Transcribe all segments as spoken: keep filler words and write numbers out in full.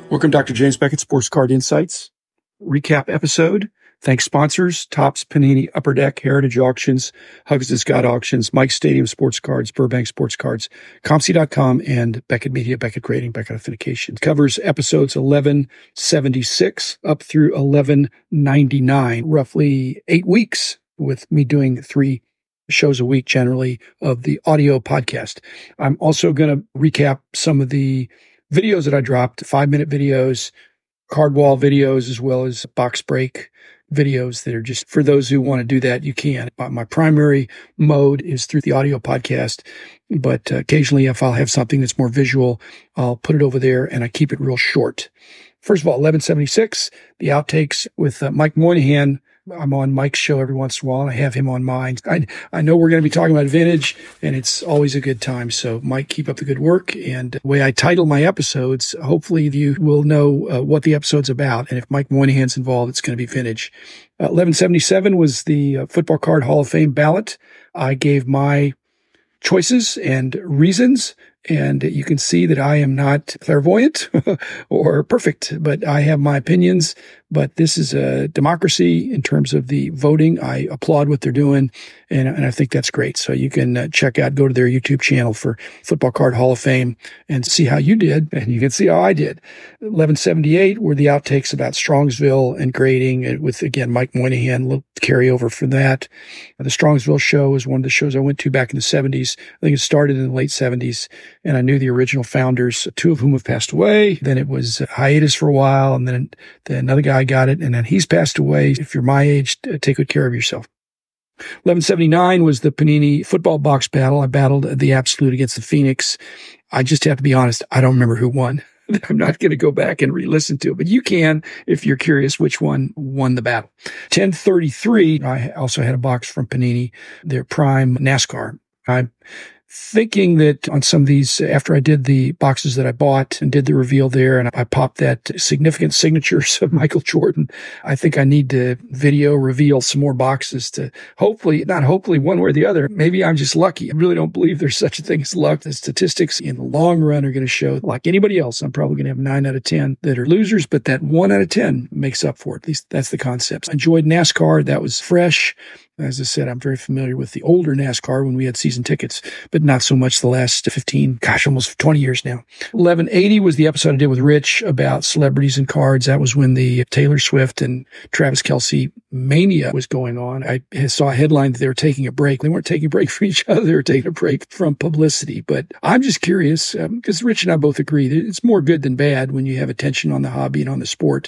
Welcome, Doctor James Beckett, Sports Card Insights. Recap episode. Thanks sponsors, Topps, Panini, Upper Deck, Heritage Auctions, Hugs and Scott Auctions, Mike Stadium Sports Cards, Burbank Sports Cards, Compsy dot com, and Beckett Media, Beckett Grading, Beckett Authentication. It covers episodes eleven seventy-six up through eleven ninety-nine, roughly eight weeks with me doing three shows a week generally of the audio podcast. I'm also going to recap some of the videos that I dropped, five-minute videos, card wall videos, as well as box break videos that are just for those who want to do that, you can. My primary mode is through the audio podcast, but occasionally if I'll have something that's more visual, I'll put it over there and I keep it real short. First of all, eleven seventy-six, the outtakes with uh, Mike Moynihan. I'm on Mike's show every once in a while, and I have him on mine. I, I know we're going to be talking about vintage, and it's always a good time. So, Mike, keep up the good work. And the way I title my episodes, hopefully you will know uh, what the episode's about. And if Mike Moynihan's involved, it's going to be vintage. Uh, eleven seventy-seven was the uh, Football Card Hall of Fame ballot. I gave my choices and reasons. And you can see that I am not clairvoyant or perfect, but I have my opinions. But this is a democracy in terms of the voting. I applaud what they're doing, and, and I think that's great. So you can uh, check out, go to their YouTube channel for Football Card Hall of Fame and see how you did, and you can see how I did. eleven seventy-eight were the outtakes about Strongsville and grading with, again, Mike Moynihan, a little carryover for that. The Strongsville show is one of the shows I went to back in the seventies. I think it started in the late seventies. And I knew the original founders, two of whom have passed away. Then it was hiatus for a while, and then, then another guy got it, and then he's passed away. If you're my age, take good care of yourself. eleven seventy-nine was the Panini football box battle. I battled the Absolute against the Phoenix. I just have to be honest, I don't remember who won. I'm not going to go back and re-listen to it, but you can if you're curious which one won the battle. ten thirty-three, I also had a box from Panini, their Prime NASCAR. I thinking that on some of these, after I did the boxes that I bought and did the reveal there, and I popped that significant signatures of Michael Jordan, I think I need to video reveal some more boxes to hopefully, not hopefully one way or the other. Maybe I'm just lucky. I really don't believe there's such a thing as luck. The statistics in the long run are going to show, like anybody else, I'm probably going to have nine out of ten that are losers, but that one out of ten makes up for it. At least that's the concept. I enjoyed NASCAR. That was fresh. As I said, I'm very familiar with the older NASCAR when we had season tickets, but not so much the last fifteen, gosh, almost twenty years now. eleven eighty was the episode I did with Rich about celebrities and cards. That was when the Taylor Swift and Travis Kelce mania was going on. I saw a headline that they were taking a break. They weren't taking a break from each other. They were taking a break from publicity. But I'm just curious, because um, Rich and I both agree that it's more good than bad when you have attention on the hobby and on the sport.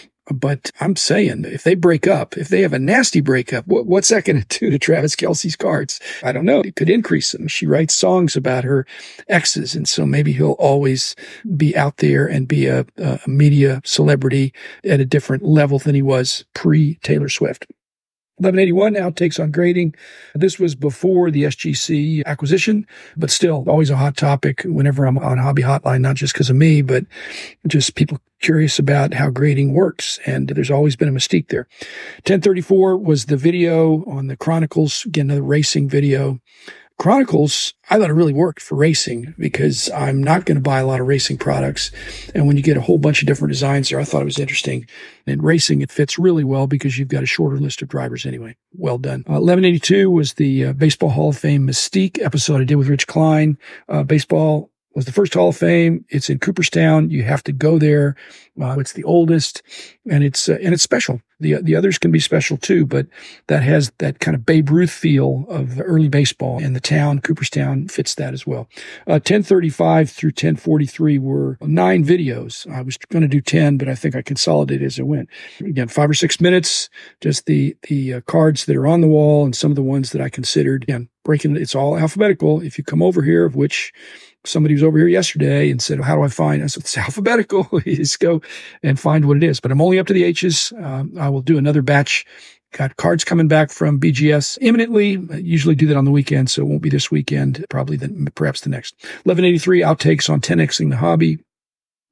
But I'm saying, if they break up, if they have a nasty breakup, what, what's that going to do to Travis Kelce's cards? I don't know. It could increase them. She writes songs about her exes, and so maybe he'll always be out there and be a, a media celebrity at a different level than he was pre-Taylor Swift. eleven eighty-one, outtakes on grading. This was before the S G C acquisition, but still always a hot topic whenever I'm on Hobby Hotline, not just because of me, but just people curious about how grading works. And there's always been a mystique there. ten thirty-four was the video on the Chronicles, again, another racing video. Chronicles, I thought it really worked for racing because I'm not going to buy a lot of racing products. And when you get a whole bunch of different designs there, I thought it was interesting. In racing, it fits really well because you've got a shorter list of drivers anyway. Well done. Uh, eleven eighty-two was the uh, Baseball Hall of Fame Mystique episode I did with Rich Klein. Uh, baseball was the first Hall of Fame. It's in Cooperstown. You have to go there. Uh, it's the oldest, and it's uh, and it's special. The the others can be special too, but that has that kind of Babe Ruth feel of the early baseball, and the town, Cooperstown, fits that as well. Uh, ten thirty-five through ten forty-three were nine videos. I was going to do ten, but I think I consolidated as I went. Again, five or six minutes, just the the uh, cards that are on the wall and some of the ones that I considered. Again, breaking it's all alphabetical. If you come over here, of which somebody was over here yesterday and said, how do I find? I said, it's alphabetical. You just go and find what it is. But I'm only up to the H's. Um, I will do another batch. Got cards coming back from B G S imminently. I usually do that on the weekend, so it won't be this weekend. Probably the, perhaps the next. eleven eighty-three, outtakes on ten Xing the hobby.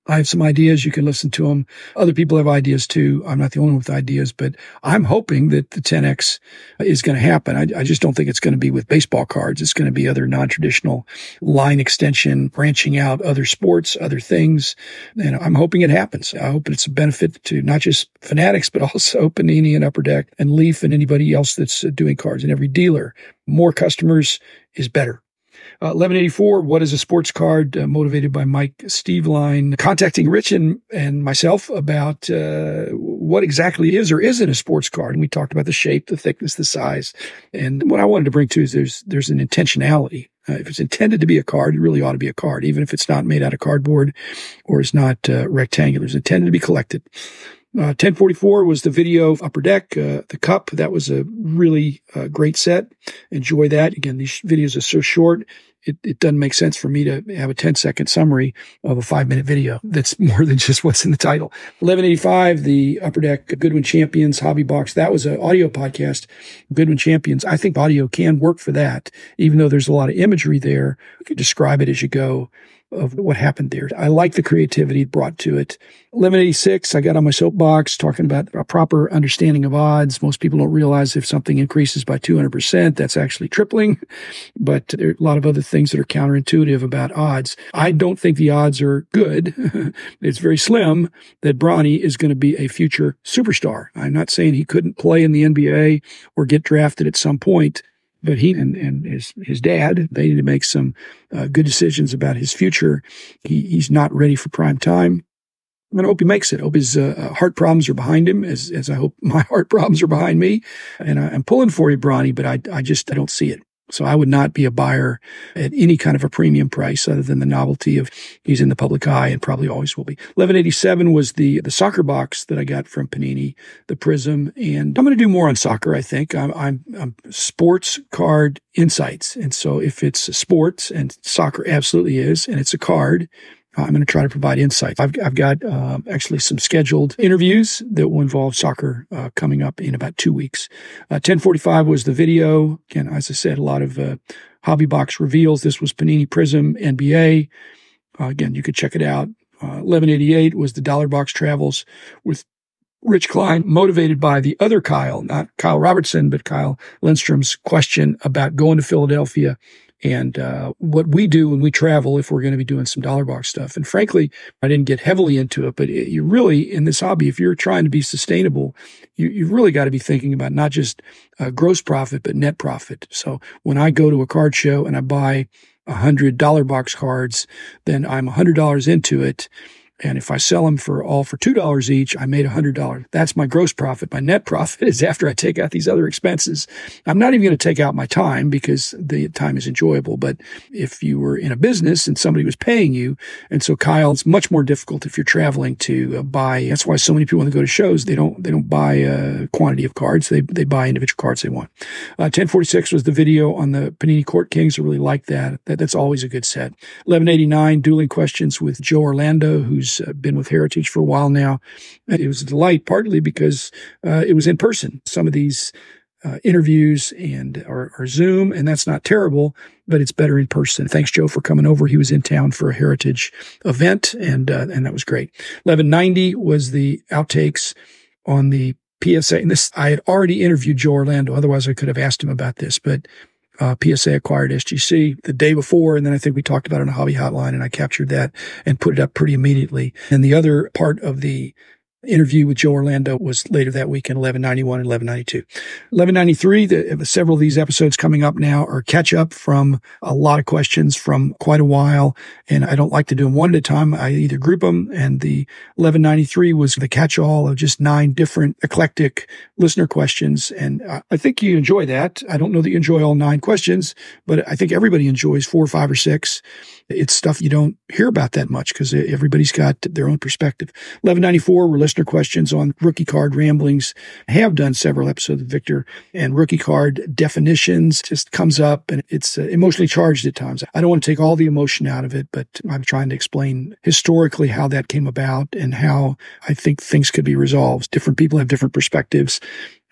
I have some ideas. You can listen to them. Other people have ideas too. I'm not the only one with ideas, but I'm hoping that the ten X is going to happen. I, I just don't think it's going to be with baseball cards. It's going to be other non-traditional line extension, branching out other sports, other things. And I'm hoping it happens. I hope it's a benefit to not just Fanatics, but also Panini and Upper Deck and Leaf and anybody else that's doing cards, and every dealer. More customers is better. Uh, eleven eighty-four, what is a sports card? Uh, motivated by Mike Steveline, contacting Rich and, and myself about uh, what exactly is or isn't a sports card. And we talked about the shape, the thickness, the size. And what I wanted to bring to is there's there's an intentionality. Uh, if it's intended to be a card, it really ought to be a card, even if it's not made out of cardboard or is not uh, rectangular. It's intended to be collected. Uh, ten forty-four was the video of Upper Deck, uh, the cup. That was a really uh, great set. Enjoy that. Again, these videos are so short. It, it doesn't make sense for me to have a ten second summary of a five minute video. That's more than just what's in the title. eleven eighty-five, the Upper Deck Goodwin Champions Hobby Box. That was an audio podcast. Goodwin Champions. I think audio can work for that, even though there's a lot of imagery there. You can describe it as you go of what happened there. I like the creativity brought to it. eleven eighty-six, I got on my soapbox talking about a proper understanding of odds. Most people don't realize if something increases by two hundred percent, that's actually tripling. But there are a lot of other things that are counterintuitive about odds. I don't think the odds are good. It's very slim that Bronny is going to be a future superstar. I'm not saying he couldn't play in the N B A or get drafted at some point. But he and, and his, his dad, they need to make some uh, good decisions about his future. He, he's not ready for prime time. And I hope he makes it. I hope his uh, heart problems are behind him, as as I hope my heart problems are behind me. And I, I'm pulling for you, Bronny, but I, I just I don't see it. So I would not be a buyer at any kind of a premium price other than the novelty of he's in the public eye and probably always will be. eleven eighty-seven was the the soccer box that I got from Panini, the Prism. And I'm going to do more on soccer, I think. I'm, I'm, I'm sports card insights. And so if it's sports, and soccer absolutely is, and it's a card, I'm going to try to provide insights. I've, I've got uh, actually some scheduled interviews that will involve soccer uh, coming up in about two weeks. Uh, ten forty-five was the video. Again, as I said, a lot of uh, hobby box reveals. This was Panini Prism N B A. Uh, again, you could check it out. Uh, eleven eighty-eight was the Dollar Box Travels with Rich Klein, motivated by the other Kyle, not Kyle Robertson, but Kyle Lindstrom's question about going to Philadelphia and uh, what we do when we travel if we're going to be doing some dollar box stuff. And frankly, I didn't get heavily into it, but it, you really, in this hobby, if you're trying to be sustainable, you, you've really got to be thinking about not just uh, gross profit, but net profit. So when I go to a card show and I buy one hundred dollar box cards, then I'm one hundred dollars into it. And if I sell them for all for two dollars each, I made one hundred dollars. That's my gross profit. My net profit is after I take out these other expenses. I'm not even going to take out my time because the time is enjoyable. But if you were in a business and somebody was paying you, and so Kyle, it's much more difficult if you're traveling to uh, buy. That's why so many people when they go to shows, they don't they don't buy a quantity of cards. They they buy individual cards they want. Uh, ten forty-six was the video on the Panini Court Kings. I really like that. that. That's always a good set. eleven eighty-nine, Dueling Questions with Joe Orlando, who's Uh, been with Heritage for a while now. It was a delight, partly because uh, it was in person. Some of these uh, interviews and are, are Zoom, and that's not terrible, but it's better in person. Thanks, Joe, for coming over. He was in town for a Heritage event, and uh, and that was great. eleven ninety was the outtakes on the P S A. And this, I had already interviewed Joe Orlando. Otherwise, I could have asked him about this, but Uh, P S A acquired S G C the day before, and then I think we talked about it on a hobby hotline, and I captured that and put it up pretty immediately. And the other part of the interview with Joe Orlando was later that week in eleven ninety-one and eleven ninety-two. eleven ninety-three, the, several of these episodes coming up now are catch up from a lot of questions from quite a while, and I don't like to do them one at a time. I either group them, and the eleven ninety-three was the catch-all of just nine different eclectic listener questions, and I, I think you enjoy that. I don't know that you enjoy all nine questions, but I think everybody enjoys four, five, or six. It's stuff you don't hear about that much because everybody's got their own perspective. eleven ninety-four were listener questions on rookie card ramblings. I have done several episodes of Victor, and rookie card definitions just comes up, and it's uh, emotionally charged at times. I don't want to take all the emotion out of it, but I'm trying to explain historically how that came about and how I think things could be resolved. Different people have different perspectives.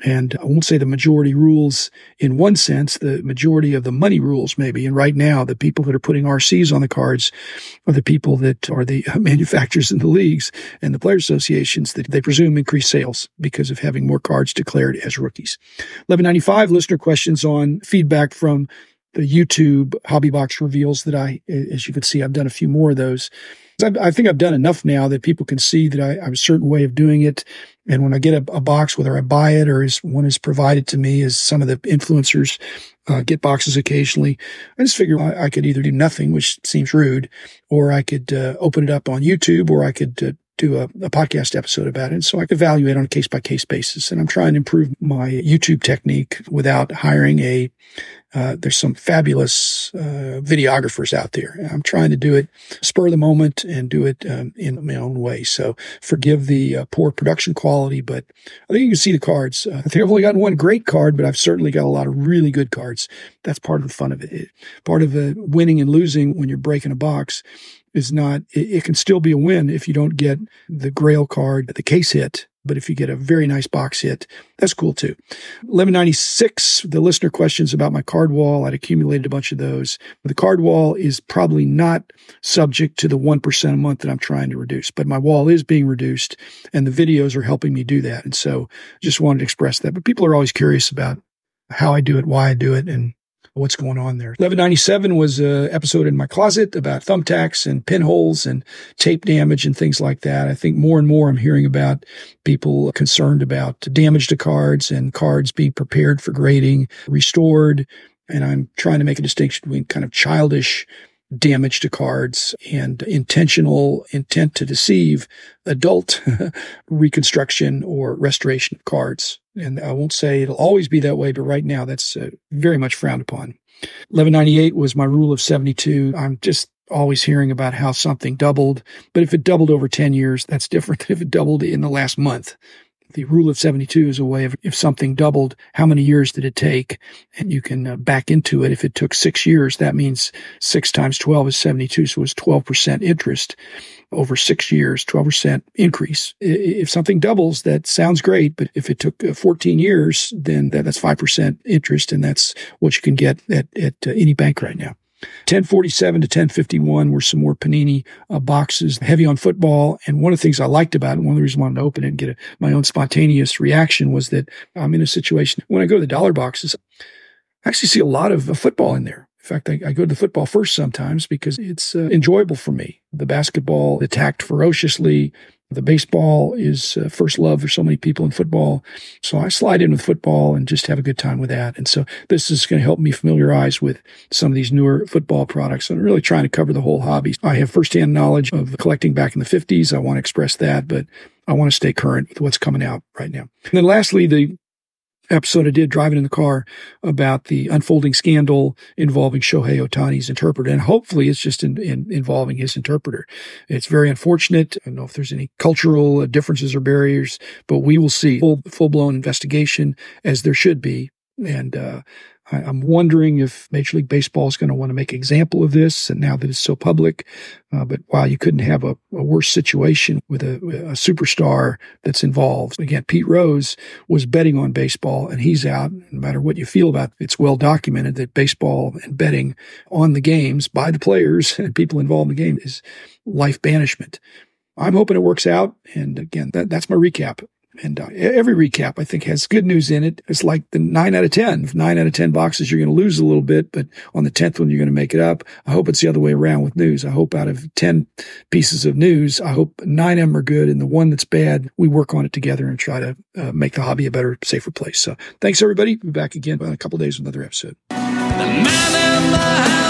And I won't say the majority rules in one sense, the majority of the money rules maybe. And right now, the people that are putting R Cs on the cards are the people that are the manufacturers in the leagues and the player associations that they presume increase sales because of having more cards declared as rookies. eleven ninety-five, listener questions on feedback from the YouTube Hobby Box reveals that I, as you can see, I've done a few more of those. I think I've done enough now that people can see that I, I have a certain way of doing it. And when I get a, a box, whether I buy it or is one is provided to me, as some of the influencers uh, get boxes occasionally, I just figure I, I could either do nothing, which seems rude, or I could uh, open it up on YouTube, or I could uh, do a, a podcast episode about it. So I could evaluate on a case-by-case basis. And I'm trying to improve my YouTube technique without hiring a Uh, there's some fabulous uh, videographers out there. I'm trying to do it spur of the moment and do it um, in my own way. So forgive the uh, poor production quality, but I think you can see the cards. Uh, I think I've only gotten one great card, but I've certainly got a lot of really good cards. That's part of the fun of it. it part of uh, winning and losing when you're breaking a box is not, it, it can still be a win if you don't get the Grail card, the case hit. But if you get a very nice box hit, that's cool too. eleven ninety-six, the listener questions about my card wall. I'd accumulated a bunch of those. The card wall is probably not subject to the one percent a month that I'm trying to reduce, but my wall is being reduced and the videos are helping me do that. And so just wanted to express that. But people are always curious about how I do it, why I do it, and what's going on there. eleven ninety-seven was an episode in my closet about thumbtacks and pinholes and tape damage and things like that. I think more and more I'm hearing about people concerned about damage to cards and cards being prepared for grading, restored. And I'm trying to make a distinction between kind of childish damage to cards and intentional intent to deceive adult reconstruction or restoration of cards. And I won't say it'll always be that way, but right now that's uh, very much frowned upon. eleven ninety-eight was my rule of seventy-two. I'm just always hearing about how something doubled, but if it doubled over ten years, that's different than if it doubled in the last month. The rule of seventy-two is a way of, if something doubled, how many years did it take? And you can uh, back into it. If it took six years, that means six times twelve is seventy-two. So it's twelve percent interest over six years, twelve percent increase. If something doubles, that sounds great. But if it took fourteen years, then that, that's five percent interest. And that's what you can get at, at uh, any bank right now. ten forty-seven to ten fifty-one were some more Panini uh, boxes, heavy on football. And one of the things I liked about it, one of the reasons I wanted to open it and get a, my own spontaneous reaction, was that I'm in a situation, when I go to the dollar boxes, I actually see a lot of uh, football in there. In fact, I, I go to the football first sometimes because it's uh, enjoyable for me. The basketball attacked ferociously. The baseball is uh, first love for so many people in football. So I slide in with football and just have a good time with that. And so this is going to help me familiarize with some of these newer football products. I'm really trying to cover the whole hobby. I have firsthand knowledge of collecting back in the fifties. I want to express that, but I want to stay current with what's coming out right now. And then lastly, the episode I did driving in the car about the unfolding scandal involving Shohei Ohtani's interpreter. And hopefully it's just in, in, involving his interpreter. It's very unfortunate. I don't know if there's any cultural differences or barriers, but we will see full, full-blown investigation, as there should be. And uh, I, I'm wondering if Major League Baseball is going to want to make an example of this, and now that it's so public. Uh, but wow, you couldn't have a, a worse situation with a, a superstar that's involved. Again, Pete Rose was betting on baseball, and he's out. No matter what you feel about it, it's well documented that baseball and betting on the games by the players and people involved in the game is life banishment. I'm hoping it works out. And again, that, that's my recap. And uh, every recap, I think, has good news in it. It's like the nine out of ten. If nine out of ten boxes, you're going to lose a little bit, but on the tenth one, you're going to make it up. I hope it's the other way around with news. I hope out of ten pieces of news, I hope nine of them are good. And the one that's bad, we work on it together and try to uh, make the hobby a better, safer place. So thanks, everybody. We'll be back again in a couple of days with another episode. The man in the